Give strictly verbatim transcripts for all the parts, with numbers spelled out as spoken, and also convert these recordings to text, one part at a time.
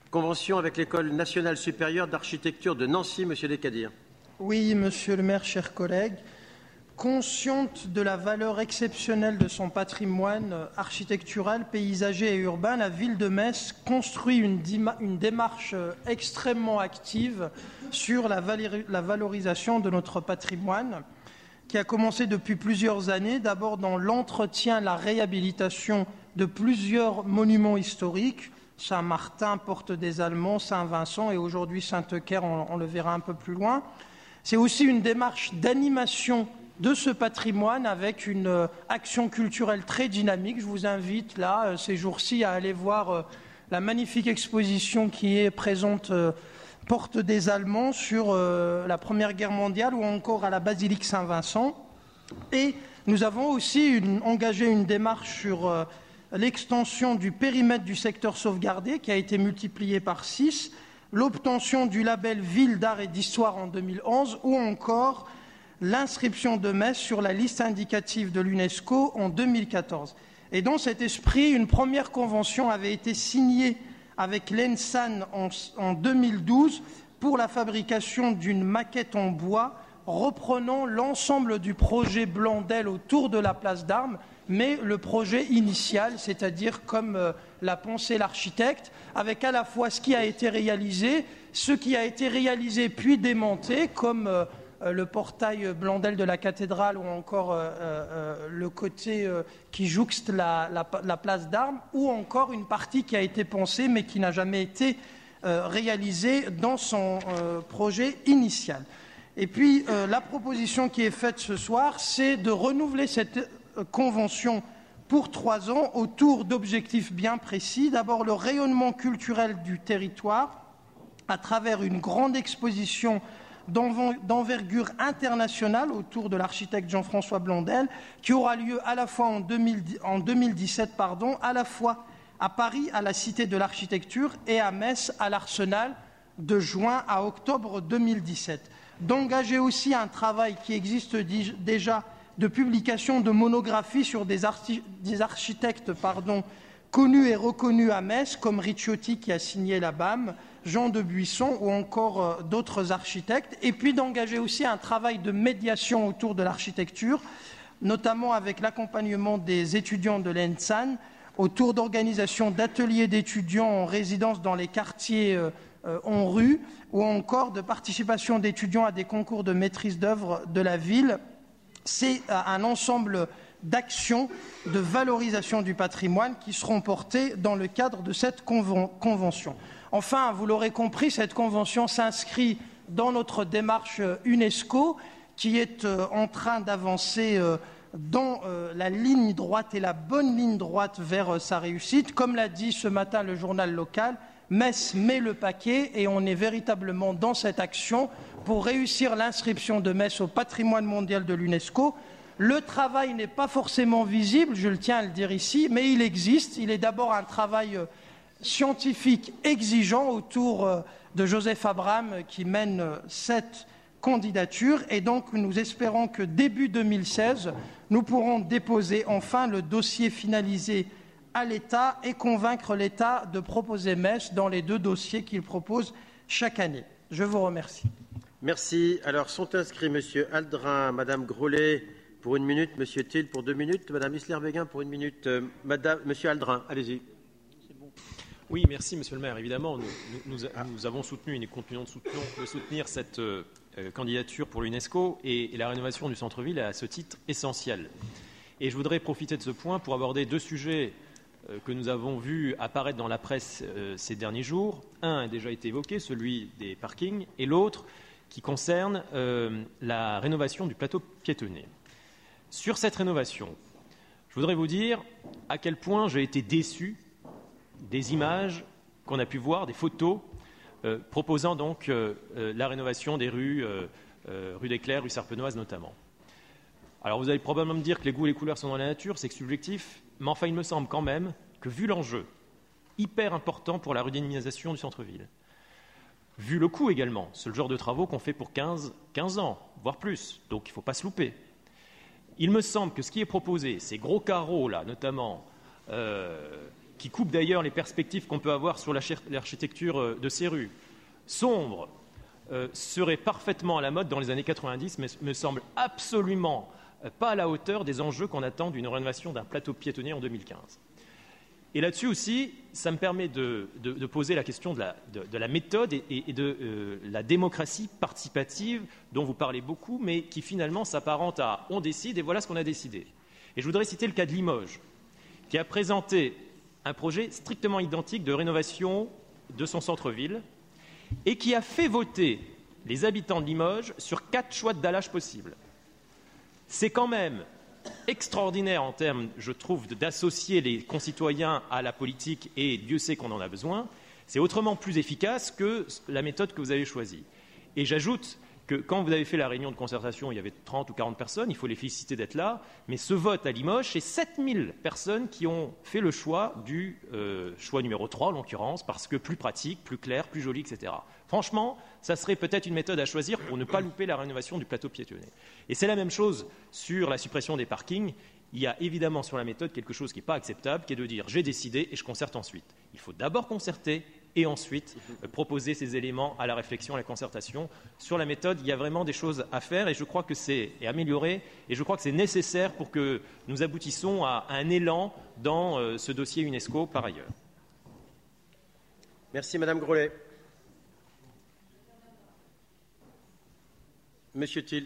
Convention avec l'École nationale supérieure d'architecture de Nancy, Monsieur Descadirs. Oui, Monsieur le maire, chers collègues. Consciente de la valeur exceptionnelle de son patrimoine architectural, paysager et urbain, la ville de Metz construit une, une démarche extrêmement active sur la, la valorisation de notre patrimoine, qui a commencé depuis plusieurs années, d'abord dans l'entretien, la réhabilitation de plusieurs monuments historiques, Saint-Martin, Porte des Allemands, Saint-Vincent et aujourd'hui Saint-Eucaire, on, on le verra un peu plus loin. C'est aussi une démarche d'animation de ce patrimoine avec une euh, action culturelle très dynamique. Je vous invite là, euh, ces jours-ci, à aller voir euh, la magnifique exposition qui est présente euh, Porte des Allemands sur euh, la Première Guerre mondiale ou encore à la Basilique Saint-Vincent. Et nous avons aussi une, engagé une démarche sur euh, l'extension du périmètre du secteur sauvegardé qui a été multiplié par six, l'obtention du label Ville d'art et d'histoire en deux mille onze ou encore l'inscription de Metz sur la liste indicative de l'UNESCO en deux mille quatorze. Et dans cet esprit, une première convention avait été signée avec l'ENSAN en, en deux mille douze pour la fabrication d'une maquette en bois reprenant l'ensemble du projet Blandel autour de la place d'Armes, mais le projet initial, c'est-à-dire comme euh, l'a pensé l'architecte, avec à la fois ce qui a été réalisé, ce qui a été réalisé puis démonté, comme euh, le portail Blandel de la cathédrale ou encore euh, euh, le côté euh, qui jouxte la, la, la place d'Armes, ou encore une partie qui a été pensée mais qui n'a jamais été euh, réalisée dans son euh, projet initial. Et puis euh, la proposition qui est faite ce soir, c'est de renouveler cette euh, convention pour trois ans autour d'objectifs bien précis. D'abord, le rayonnement culturel du territoire à travers une grande exposition d'envergure internationale autour de l'architecte Jean-François Blandel, qui aura lieu à la fois en, deux mille, en deux mille dix-sept, pardon, à la fois à Paris, à la Cité de l'Architecture, et à Metz, à l'Arsenal, de juin à octobre deux mille dix-sept. D'engager aussi un travail qui existe déjà de publication de monographies sur des, archi des architectes pardon, connus et reconnus à Metz, comme Ricciotti qui a signé la B A M, Jean de Buisson ou encore euh, d'autres architectes, et puis d'engager aussi un travail de médiation autour de l'architecture, notamment avec l'accompagnement des étudiants de l'ENSAN, autour d'organisation d'ateliers d'étudiants en résidence dans les quartiers euh, euh, en rue, ou encore de participation d'étudiants à des concours de maîtrise d'œuvre de la ville. C'est euh, un ensemble d'actions de valorisation du patrimoine qui seront portées dans le cadre de cette conven convention. Enfin, vous l'aurez compris, cette convention s'inscrit dans notre démarche UNESCO qui est euh, en train d'avancer euh, dans euh, la ligne droite et la bonne ligne droite vers euh, sa réussite. Comme l'a dit ce matin le journal local, Metz met le paquet et on est véritablement dans cette action pour réussir l'inscription de Metz au patrimoine mondial de l'UNESCO. Le travail n'est pas forcément visible, je le tiens à le dire ici, mais il existe. Il est d'abord un travail euh, scientifique exigeant autour euh, de Joseph Abraham qui mène euh, cette candidature. Et donc nous espérons que début deux mille seize, nous pourrons déposer enfin le dossier finalisé à l'État et convaincre l'État de proposer Metz dans les deux dossiers qu'il propose chaque année. Je vous remercie. Merci. Alors sont inscrits M. Aldrin, Mme Grolet pour une minute, M. Thiel pour deux minutes, Mme Isler-Béguin pour une minute. Euh, Madame, M. Aldrin, allez-y. Oui, merci, Monsieur le maire. Évidemment, nous, nous, nous, nous avons soutenu et nous continuons de soutenir, de soutenir cette euh, candidature pour l'UNESCO et, et la rénovation du centre-ville est à ce titre essentielle. Et je voudrais profiter de ce point pour aborder deux sujets euh, que nous avons vus apparaître dans la presse euh, ces derniers jours. Un a déjà été évoqué, celui des parkings, et l'autre qui concerne euh, la rénovation du plateau piétonnier. Sur cette rénovation, je voudrais vous dire à quel point j'ai été déçu des images qu'on a pu voir, des photos euh, proposant donc euh, euh, la rénovation des rues, euh, euh, rue des Clercs, rue Sarpenoise notamment. Alors vous allez probablement me dire que les goûts et les couleurs sont dans la nature, c'est subjectif, mais enfin il me semble quand même que vu l'enjeu hyper important pour la redynamisation du centre-ville, vu le coût également, c'est le genre de travaux qu'on fait pour quinze, quinze ans, voire plus, donc il ne faut pas se louper. Il me semble que ce qui est proposé, ces gros carreaux là notamment, euh, qui coupe d'ailleurs les perspectives qu'on peut avoir sur l'architecture de ces rues, sombre, euh, serait parfaitement à la mode dans les années quatre-vingt-dix, mais me semble absolument pas à la hauteur des enjeux qu'on attend d'une rénovation d'un plateau piétonnier en deux mille quinze. Et là-dessus aussi, ça me permet de, de, de poser la question de la, de, de la méthode et, et de euh, la démocratie participative dont vous parlez beaucoup, mais qui finalement s'apparente à « on décide et voilà ce qu'on a décidé ». Et je voudrais citer le cas de Limoges, qui a présenté un projet strictement identique de rénovation de son centre-ville et qui a fait voter les habitants de Limoges sur quatre choix de dallage possibles. C'est quand même extraordinaire en termes, je trouve, d'associer les concitoyens à la politique, et Dieu sait qu'on en a besoin. C'est autrement plus efficace que la méthode que vous avez choisie. Et j'ajoute que quand vous avez fait la réunion de concertation, il y avait trente ou quarante personnes, il faut les féliciter d'être là, mais ce vote à Limoges, c'est sept mille personnes qui ont fait le choix du euh, choix numéro trois, en l'occurrence, parce que plus pratique, plus clair, plus joli, et cetera. Franchement, ça serait peut-être une méthode à choisir pour ne pas louper la rénovation du plateau piétonnier. Et c'est la même chose sur la suppression des parkings. Il y a évidemment sur la méthode quelque chose qui n'est pas acceptable, qui est de dire « j'ai décidé et je concerte ensuite ». Il faut d'abord concerter et ensuite euh, proposer ces éléments à la réflexion, à la concertation. Sur la méthode, il y a vraiment des choses à faire et je crois que c'est amélioré et je crois que c'est nécessaire pour que nous aboutissions à un élan dans euh, ce dossier UNESCO par ailleurs. Merci Madame Grollet. Monsieur Thiel.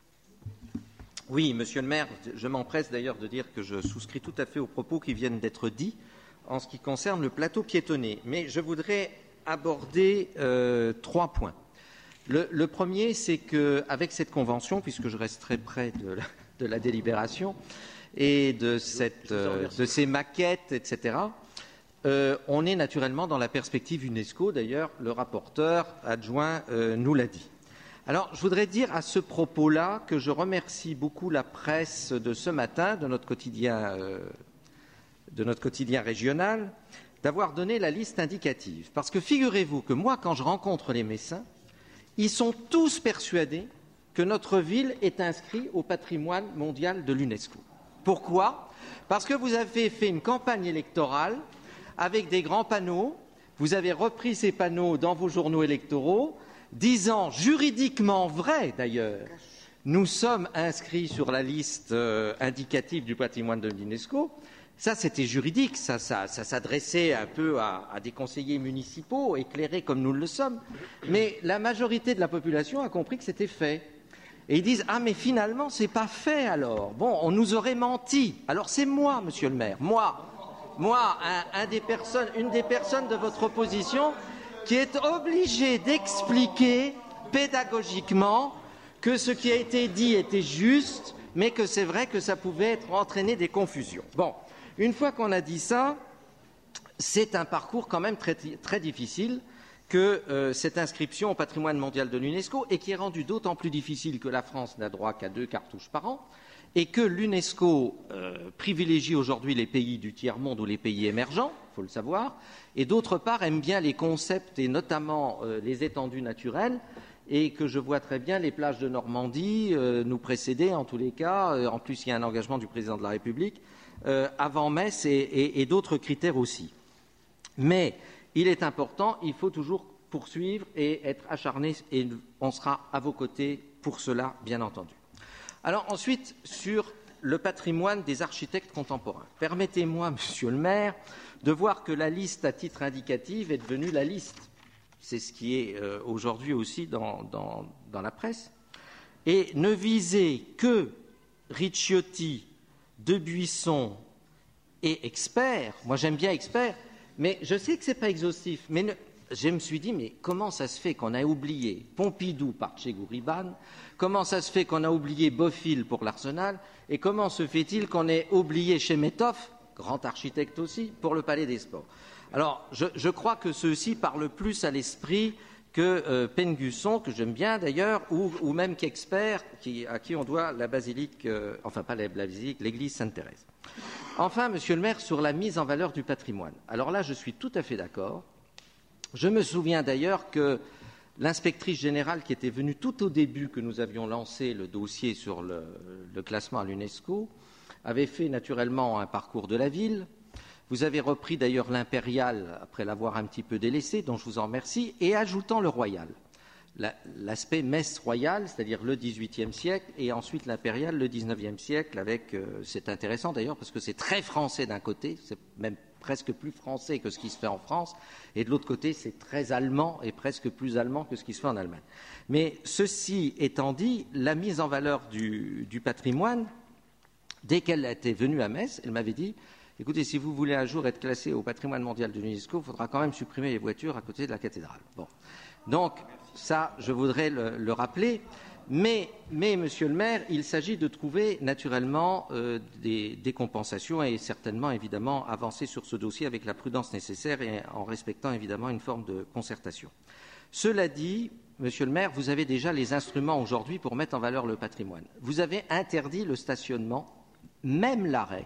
Oui, Monsieur le maire, je m'empresse d'ailleurs de dire que je souscris tout à fait aux propos qui viennent d'être dits en ce qui concerne le plateau piétonnier. Mais je voudrais aborder euh, trois points. Le, le premier, c'est qu'avec cette convention, puisque je resterai près de la, de la délibération et de, cette, euh, de ces maquettes, et cetera, euh, on est naturellement dans la perspective UNESCO. D'ailleurs, le rapporteur adjoint euh, nous l'a dit. Alors, je voudrais dire à ce propos-là que je remercie beaucoup la presse de ce matin, de notre quotidien, euh, de notre quotidien régional, d'avoir donné la liste indicative. Parce que figurez-vous que moi, quand je rencontre les Messins, ils sont tous persuadés que notre ville est inscrite au patrimoine mondial de l'UNESCO. Pourquoi? Parce que vous avez fait une campagne électorale avec des grands panneaux, vous avez repris ces panneaux dans vos journaux électoraux, disant juridiquement vrai d'ailleurs, nous sommes inscrits sur la liste euh, indicative du patrimoine de l'UNESCO. Ça, c'était juridique, ça, ça, ça s'adressait un peu à, à des conseillers municipaux, éclairés comme nous le sommes. Mais la majorité de la population a compris que c'était fait. Et ils disent « Ah, mais finalement, c'est pas fait alors. Bon, on nous aurait menti. » Alors c'est moi, monsieur le maire, moi, moi, un, un des personnes, une des personnes de votre opposition qui est obligé d'expliquer pédagogiquement que ce qui a été dit était juste, mais que c'est vrai que ça pouvait être, entraîner des confusions. Bon, une fois qu'on a dit ça, c'est un parcours quand même très, très difficile que euh, cette inscription au patrimoine mondial de l'UNESCO, et qui est rendu d'autant plus difficile que la France n'a droit qu'à deux cartouches par an, et que l'UNESCO euh, privilégie aujourd'hui les pays du tiers-monde ou les pays émergents, il faut le savoir, et d'autre part aime bien les concepts et notamment euh, les étendues naturelles, et que je vois très bien les plages de Normandie euh, nous précéder en tous les cas, euh, en plus il y a un engagement du président de la République, euh, avant Metz et, et, et d'autres critères aussi. Mais il est important, il faut toujours poursuivre et être acharné, et on sera à vos côtés pour cela, bien entendu. Alors ensuite, sur le patrimoine des architectes contemporains. Permettez-moi, monsieur le maire, de voir que la liste à titre indicatif est devenue la liste. C'est ce qui est euh, aujourd'hui aussi dans, dans, dans la presse. Et ne visez que Ricciotti, Debuisson et experts. Moi, j'aime bien experts, mais je sais que ce n'est pas exhaustif. Mais ne, je me suis dit, mais comment ça se fait qu'on a oublié Pompidou par Tchégouriban? Comment ça se fait qu'on a oublié Bofill pour l'Arsenal? Et comment se fait-il qu'on ait oublié Chemetov, grand architecte aussi, pour le Palais des Sports? Alors, je, je crois que ceux-ci parlent plus à l'esprit que euh, Pengusson, que j'aime bien d'ailleurs, ou, ou même qu'Expert, qui, à qui on doit la basilique, euh, enfin pas la basilique, l'église Sainte-Thérèse. Enfin, monsieur le maire, sur la mise en valeur du patrimoine. Alors là, je suis tout à fait d'accord. Je me souviens d'ailleurs que l'inspectrice générale qui était venue tout au début que nous avions lancé le dossier sur le, le classement à l'UNESCO avait fait naturellement un parcours de la ville, Vous avez repris d'ailleurs l'impérial après l'avoir un petit peu délaissé, dont je vous en remercie, et ajoutant le royal. L'aspect messe royale, c'est-à-dire le dix-huitième siècle, et ensuite l'impérial, le dix-neuvième siècle, avec, euh, c'est intéressant d'ailleurs parce que c'est très français d'un côté, c'est même presque plus français que ce qui se fait en France, et de l'autre côté, c'est très allemand et presque plus allemand que ce qui se fait en Allemagne. Mais ceci étant dit, la mise en valeur du, du patrimoine, dès qu'elle était venue à Metz, elle m'avait dit « Écoutez, si vous voulez un jour être classé au patrimoine mondial de l'UNESCO, il faudra quand même supprimer les voitures à côté de la cathédrale. » Bon. Donc, ça, je voudrais le, le rappeler. Mais, mais, monsieur le maire, il s'agit de trouver naturellement euh, des, des compensations et certainement, évidemment, avancer sur ce dossier avec la prudence nécessaire et en respectant, évidemment, une forme de concertation. Cela dit, monsieur le maire, vous avez déjà les instruments aujourd'hui pour mettre en valeur le patrimoine. Vous avez interdit le stationnement, même l'arrêt,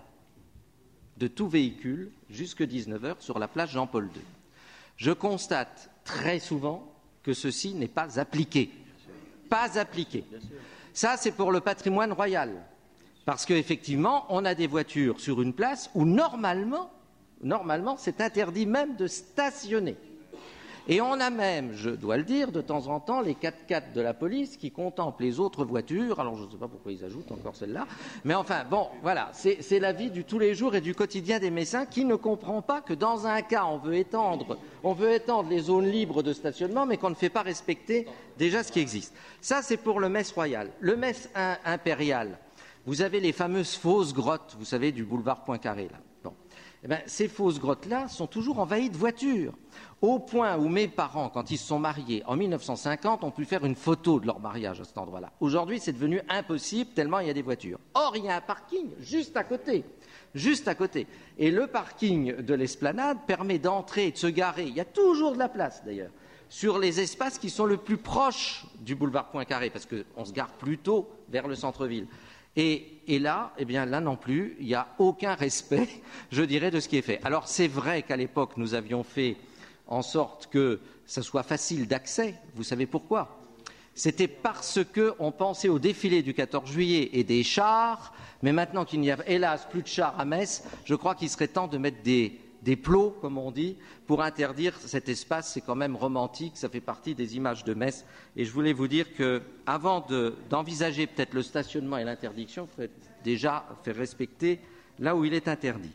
de tout véhicule jusqu'à dix-neuf heures sur la place Jean-Paul deux. Je constate très souvent que ceci n'est pas appliqué. Pas appliqué. Ça, c'est pour le patrimoine royal. Parce qu'effectivement, on a des voitures sur une place où normalement, normalement, c'est interdit même de stationner. Et on a même, je dois le dire, de temps en temps, les quatre-quatre de la police qui contemplent les autres voitures. Alors, je ne sais pas pourquoi ils ajoutent encore celle-là. Mais enfin, bon, voilà, c'est la vie du tous les jours et du quotidien des Messins qui ne comprend pas que dans un cas, on veut étendre, on veut étendre les zones libres de stationnement, mais qu'on ne fait pas respecter déjà ce qui existe. Ça, c'est pour le Metz royal. Le Metz impérial, vous avez les fameuses fausses grottes, vous savez, du boulevard Poincaré, là. Bon. Eh bien, ces fausses grottes-là sont toujours envahies de voitures, au point où mes parents, quand ils se sont mariés en mille neuf cent cinquante, ont pu faire une photo de leur mariage à cet endroit-là. Aujourd'hui, c'est devenu impossible tellement il y a des voitures. Or, il y a un parking juste à côté, juste à côté. Et le parking de l'Esplanade permet d'entrer et de se garer. Il y a toujours de la place, d'ailleurs, sur les espaces qui sont le plus proches du boulevard Poincaré, parce qu'on se gare plutôt vers le centre-ville. Et, et là, eh bien, là non plus, il n'y a aucun respect, je dirais, de ce qui est fait. Alors, c'est vrai qu'à l'époque, nous avions fait en sorte que ça soit facile d'accès. Vous savez pourquoi? C'était parce qu'on pensait au défilé du quatorze juillet et des chars, mais maintenant qu'il n'y a, hélas, plus de chars à Metz, je crois qu'il serait temps de mettre des, des plots, comme on dit, pour interdire cet espace. C'est quand même romantique, ça fait partie des images de Metz. Et je voulais vous dire qu'avant d'envisager peut-être le stationnement et l'interdiction, il faudrait déjà faire respecter là où il est interdit.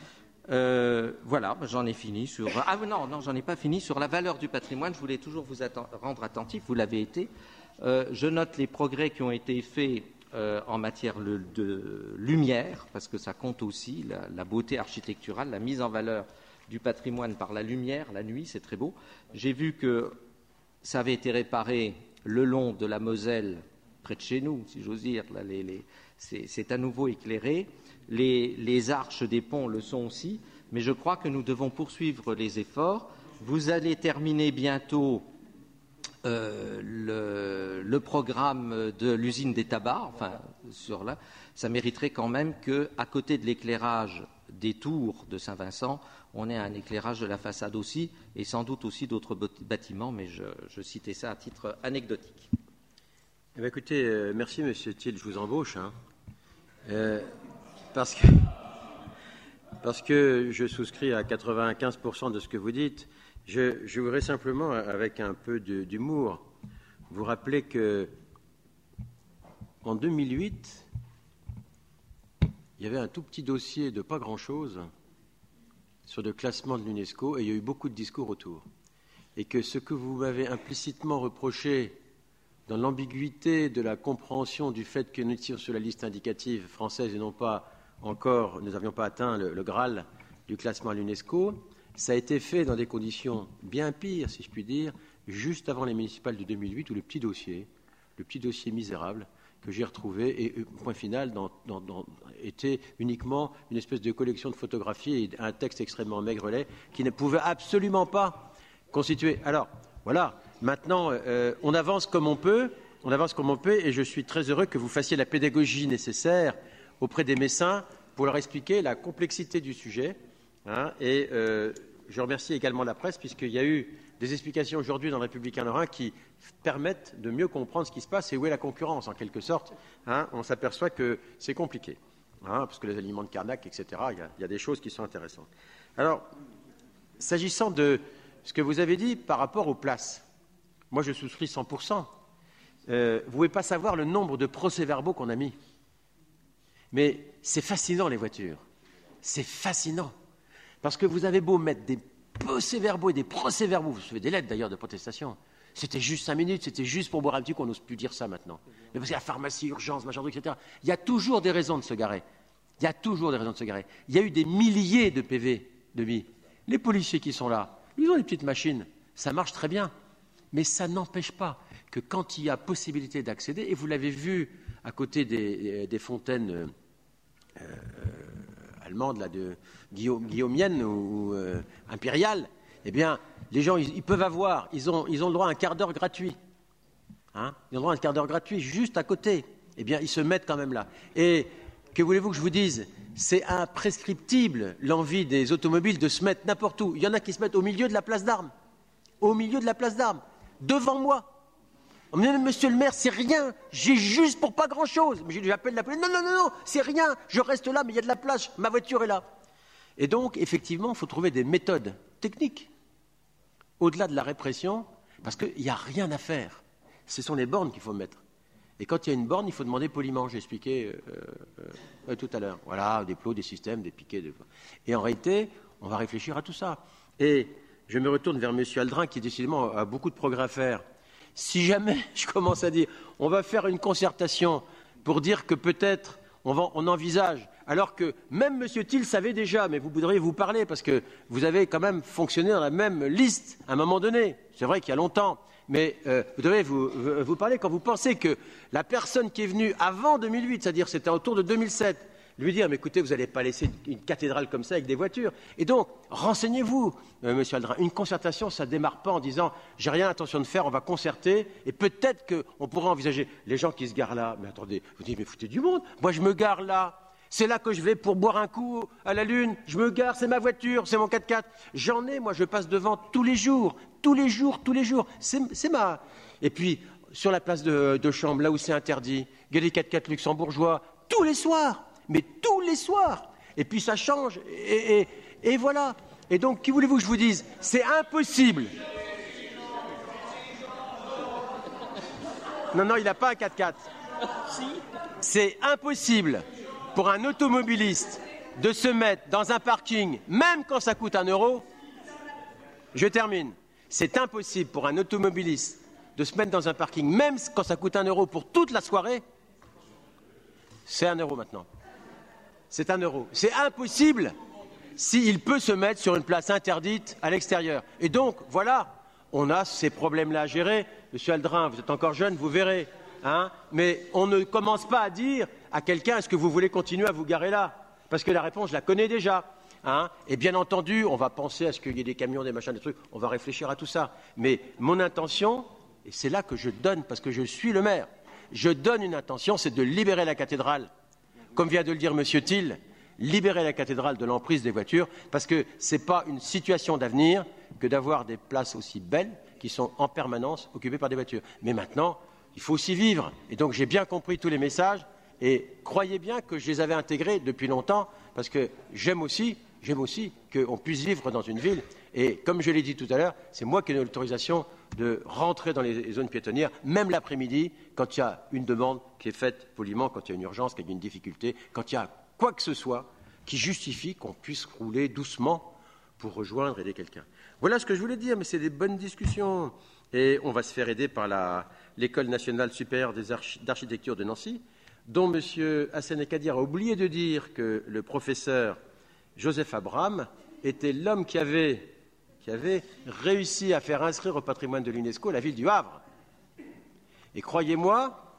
Euh, voilà, j'en ai fini sur... Ah non, non, j'en ai pas fini sur la valeur du patrimoine. Je voulais toujours vous atten... rendre attentif, vous l'avez été. Euh, je note les progrès qui ont été faits euh, en matière le, de lumière, parce que ça compte aussi, la, la beauté architecturale, la mise en valeur du patrimoine par la lumière, la nuit, c'est très beau. J'ai vu que ça avait été réparé le long de la Moselle, près de chez nous, si j'ose dire. Là, les, les, c'est à nouveau éclairé. Les, les arches des ponts le sont aussi, mais je crois que nous devons poursuivre les efforts. Vous allez terminer bientôt euh, le, le programme de l'usine des tabacs, enfin, sur là. Ça mériterait quand même qu'à côté de l'éclairage des tours de Saint-Vincent, on ait un éclairage de la façade aussi, et sans doute aussi d'autres bâtiments, mais je, je citais ça à titre anecdotique. Eh bien, écoutez, euh, merci Monsieur Thiel, je vous embauche, hein. Euh, parce que, parce que je souscris à quatre-vingt-quinze pour cent de ce que vous dites. Je, je voudrais simplement, avec un peu d'humour, vous rappeler que en deux mille huit, il y avait un tout petit dossier de pas grand-chose sur le classement de l'UNESCO et il y a eu beaucoup de discours autour. Et que ce que vous m'avez implicitement reproché dans l'ambiguïté de la compréhension du fait que nous étions sur la liste indicative française et non pas encore, nous n'avions pas atteint le, le Graal du classement à l'UNESCO, ça a été fait dans des conditions bien pires, si je puis dire, juste avant les municipales de deux mille huit, où le petit dossier, le petit dossier misérable que j'ai retrouvé, et point final, dans, dans, dans, était uniquement une espèce de collection de photographies et un texte extrêmement maigrelet qui ne pouvait absolument pas constituer. Alors, voilà, maintenant, euh, on avance comme on peut, on avance comme on peut, et je suis très heureux que vous fassiez la pédagogie nécessaire auprès des Messins pour leur expliquer la complexité du sujet. Hein, et euh, je remercie également la presse, puisqu'il y a eu des explications aujourd'hui dans le Républicain Lorrain qui permettent de mieux comprendre ce qui se passe et où est la concurrence, en quelque sorte. Hein, on s'aperçoit que c'est compliqué. hein, parce que les aliments de Carnac, et cetera, il y a, il y a des choses qui sont intéressantes. Alors, s'agissant de ce que vous avez dit par rapport aux places, moi je souscris cent pour cent. Euh, vous ne pouvez pas savoir le nombre de procès-verbaux qu'on a mis. Mais c'est fascinant, les voitures. C'est fascinant. Parce que vous avez beau mettre des procès-verbaux et des procès-verbaux, vous recevez des lettres d'ailleurs de protestation. C'était juste cinq minutes, c'était juste pour boire un petit coup, on n'ose plus dire ça maintenant. Mais parce qu'il y a pharmacie, urgence, machin, et cetera. Il y a toujours des raisons de se garer. Il y a toujours des raisons de se garer. Il y a eu des milliers de P V de mis. Les policiers qui sont là, ils ont des petites machines, ça marche très bien. Mais ça n'empêche pas que quand il y a possibilité d'accéder, et vous l'avez vu à côté des, des fontaines euh, allemandes, là, de Guillaume, guillaumiennes ou euh, impériales, eh bien, les gens, ils, ils peuvent avoir, ils ont, ils ont le droit à un quart d'heure gratuit. Hein, ils ont le droit à un quart d'heure gratuit juste à côté. Eh bien, ils se mettent quand même là. Et que voulez-vous que je vous dise? C'est imprescriptible l'envie des automobiles de se mettre n'importe où. Il y en a qui se mettent au milieu de la place d'Armes. Au milieu de la place d'Armes. Devant moi. Monsieur le maire, c'est rien. J'ai juste pour pas grand-chose. J'appelle la police. Non, non, non, non, c'est rien. Je reste là, mais il y a de la place. Ma voiture est là. Et donc, effectivement, il faut trouver des méthodes techniques au-delà de la répression, parce qu'il n'y a rien à faire. Ce sont les bornes qu'il faut mettre. Et quand il y a une borne, il faut demander poliment. J'ai expliqué euh, euh, tout à l'heure. Voilà, des plots, des systèmes, des piquets. Des... Et en réalité, on va réfléchir à tout ça. Et je me retourne vers M. Aldrin, qui décidément a beaucoup de progrès à faire. Si jamais je commence à dire, on va faire une concertation pour dire que peut-être on, va, on envisage, alors que même M. Thiel savait déjà, mais vous voudriez vous parler, parce que vous avez quand même fonctionné dans la même liste à un moment donné. C'est vrai qu'il y a longtemps. Mais euh, vous devez vous, vous, vous parler quand vous pensez que la personne qui est venue avant deux mille huit, c'est-à-dire c'était autour de deux mille sept, lui dire, mais écoutez, vous n'allez pas laisser une cathédrale comme ça avec des voitures. Et donc, renseignez-vous, euh, monsieur Aldrin. Une concertation, ça ne démarre pas en disant, j'ai rien l'intention de faire, on va concerter, et peut-être qu'on pourra envisager les gens qui se garent là. Mais attendez, vous dites, mais foutez du monde, moi je me gare là. C'est là que je vais pour boire un coup à la Lune. Je me gare, c'est ma voiture, c'est mon quatre-quatre. J'en ai, moi, je passe devant tous les jours, tous les jours, tous les jours. C'est, c'est ma... Et puis, sur la place de, de Chambre, là où c'est interdit, il y a des quatre-quatre luxembourgeois, tous les soirs, mais tous les soirs. Et puis, ça change, et, et, et voilà. Et donc, qui voulez-vous que je vous dise? C'est impossible. Non, non, il n'a pas un quatre-quatre. C'est impossible pour un automobiliste de se mettre dans un parking, même quand ça coûte un euro. Je termine. C'est impossible pour un automobiliste de se mettre dans un parking, même quand ça coûte un euro pour toute la soirée. C'est un euro maintenant. C'est un euro. C'est impossible s'il peut se mettre sur une place interdite à l'extérieur. Et donc, voilà, on a ces problèmes-là à gérer. Monsieur Aldrin, vous êtes encore jeune, vous verrez. Hein, mais on ne commence pas à dire à quelqu'un, est-ce que vous voulez continuer à vous garer là? Parce que la réponse, je la connais déjà. Hein, et bien entendu, on va penser à ce qu'il y ait des camions, des machins, des trucs, on va réfléchir à tout ça. Mais mon intention, et c'est là que je donne, parce que je suis le maire, je donne une intention, c'est de libérer la cathédrale. Comme vient de le dire M. Thiel, libérer la cathédrale de l'emprise des voitures, parce que ce n'est pas une situation d'avenir que d'avoir des places aussi belles qui sont en permanence occupées par des voitures. Mais maintenant, il faut aussi vivre. Et donc, j'ai bien compris tous les messages. Et croyez bien que je les avais intégrés depuis longtemps, parce que j'aime aussi, j'aime aussi qu'on puisse vivre dans une ville. Et comme je l'ai dit tout à l'heure, c'est moi qui ai l'autorisation de rentrer dans les zones piétonnières, même l'après-midi, quand il y a une demande qui est faite poliment, quand il y a une urgence, quand il y a une difficulté, quand il y a quoi que ce soit qui justifie qu'on puisse rouler doucement pour rejoindre et aider quelqu'un. Voilà ce que je voulais dire, mais c'est des bonnes discussions. Et on va se faire aider par la, l'École nationale supérieure des archi- d'architecture de Nancy, dont M. Hassan Kadir a oublié de dire que le professeur Joseph Abraham était l'homme qui avait, qui avait réussi à faire inscrire au patrimoine de l'UNESCO la ville du Havre. Et croyez-moi,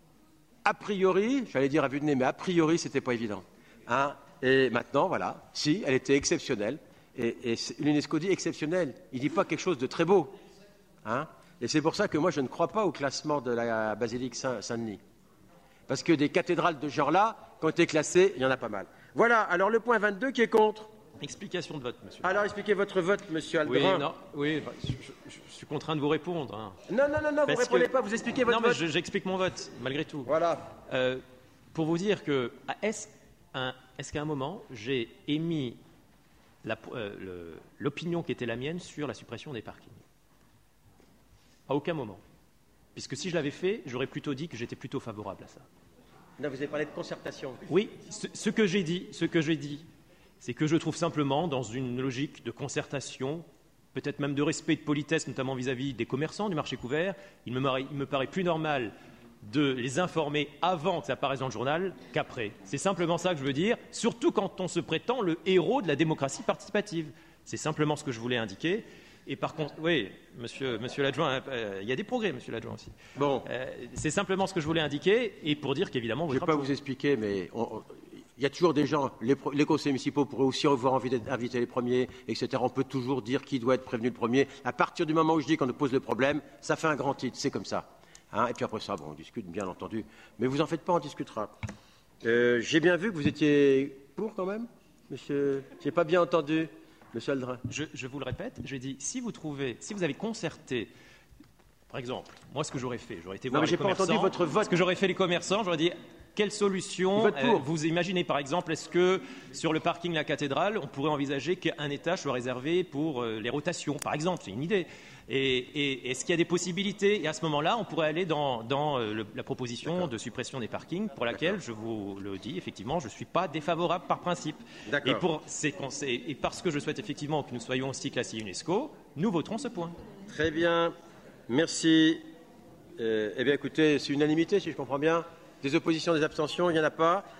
a priori, j'allais dire à vue de nez, mais a priori, ce n'était pas évident. Hein, et maintenant, voilà, si, elle était exceptionnelle. Et, et l'UNESCO dit exceptionnelle, il ne dit pas quelque chose de très beau. Hein, et c'est pour ça que moi, je ne crois pas au classement de la basilique Saint- Saint-Denis. Parce que des cathédrales de ce genre-là, qui ont été classées, il y en a pas mal. Voilà, alors le point vingt-deux qui est contre. Explication de vote, monsieur. Alors expliquez votre vote, monsieur Aldrin. Oui, non, oui bah, je, je, je suis contraint de vous répondre. Hein. Non, non, non, non vous ne répondez que... pas, vous expliquez votre non, vote. Non, mais je, j'explique mon vote, malgré tout. Voilà. Euh, pour vous dire que, est-ce, un, est-ce qu'à un moment, j'ai émis la, euh, le, l'opinion qui était la mienne sur la suppression des parkings? À aucun moment. Puisque si je l'avais fait, j'aurais plutôt dit que j'étais plutôt favorable à ça. Non, vous avez parlé de concertation. Oui, ce, ce que j'ai dit, ce que j'ai dit, c'est que je trouve simplement, dans une logique de concertation, peut-être même de respect et de politesse, notamment vis-à-vis des commerçants du marché couvert, il me, paraît, il me paraît plus normal de les informer avant que ça apparaisse dans le journal qu'après. C'est simplement ça que je veux dire, surtout quand on se prétend le héros de la démocratie participative. C'est simplement ce que je voulais indiquer. Et par contre, oui, monsieur, monsieur l'adjoint, euh, il y a des progrès, monsieur l'adjoint aussi. Bon. Euh, c'est simplement ce que je voulais indiquer, et pour dire qu'évidemment... Je ne vais pas vous expliquer, mais on, on, il y a toujours des gens, les, les conseils municipaux pourraient aussi avoir envie d'inviter les premiers, et cetera. On peut toujours dire qui doit être prévenu le premier. À partir du moment où je dis qu'on nous pose le problème, ça fait un grand titre, c'est comme ça. Hein, et puis après ça, bon, on discute, bien entendu. Mais vous en faites pas, on discutera. Euh, j'ai bien vu que vous étiez pour quand même, monsieur. Je n'ai pas bien entendu. Monsieur Aldrin. Je, je vous le répète, j'ai dit, si vous trouvez, si vous avez concerté, par exemple, moi ce que j'aurais fait, j'aurais été voir non, mais les j'ai commerçants. pas entendu votre vote. Ce que j'aurais fait les commerçants, j'aurais dit, quelle solution euh, vous imaginez par exemple, est-ce que sur le parking de la cathédrale, on pourrait envisager qu'un étage soit réservé pour euh, les rotations, par exemple, c'est une idée. Et, et est-ce qu'il y a des possibilités? Et à ce moment-là, on pourrait aller dans, dans euh, le, la proposition D'accord. de suppression des parkings, pour laquelle, D'accord. je vous le dis, effectivement, je ne suis pas défavorable par principe. Et, pour ces, et parce que je souhaite effectivement que nous soyons aussi classés UNESCO, nous voterons ce point. Très bien. Merci. Euh, eh bien, écoutez, c'est unanimité, si je comprends bien. Des oppositions, des abstentions, il n'y en a pas.